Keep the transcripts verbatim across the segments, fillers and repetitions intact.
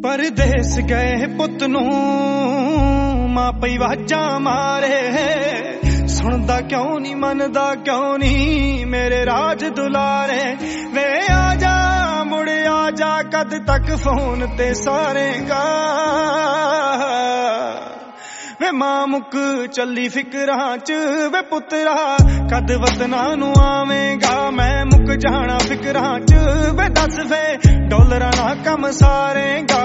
परदेस गए पुत नू मां पई वाजा मारे सुनदा क्यों नी मनदा क्यों नी मेरे राज दुलारे वे आजा मुड़े आजा कद तक फोन ते सारेगा वे मां मुक चली फिकरां च वे पुत्रा कद वतना नू आवेगा मैं मुक जाना फिकरां च वे दस वे डॉलरां ना कम सारेगा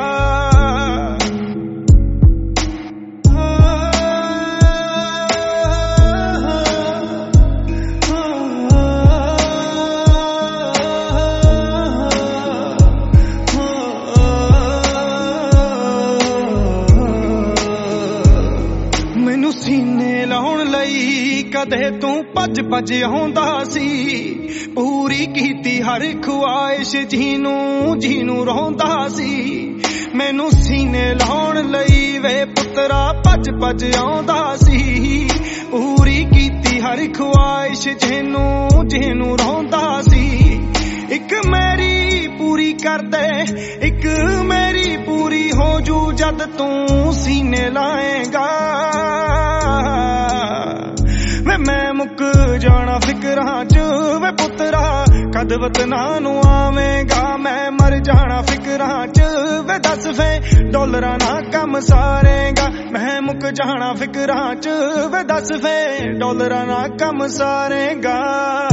सीने लाउण लई कदे तू भज भज आउंदा सी पूरी कीती हर ख्वाहिश जीनू जीनू रोंदा सी मैनू सीने लाउण लई वे पुत्रा भज भज आउंदा सी पूरी कीती हर ख्वाहिश जीनू जीनू रोंदा सी एक मेरी पूरी कर दे एक मेरी पूरी हो जू जद तू सीने लाएगा वे मैं मुक जाना फिकरां च वे पुत्रा कद वतना नू आवेगा मैं मर जाना फिकरां च वे दस वे डॉलरां ना कम सारेगा मैं मुक जाना फिकरां च वे दस वे डॉलरां ना कम सारेगा।